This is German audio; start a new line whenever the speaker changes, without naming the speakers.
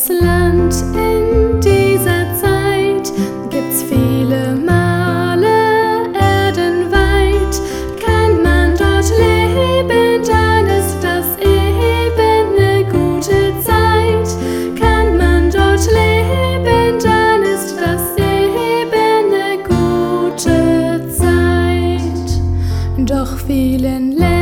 das Land in dieser Zeit gibt's viele Male erdenweit. Kann man dort leben, dann ist das eben eine gute Zeit. Kann man dort leben, dann ist das eben eine gute Zeit. Doch vielen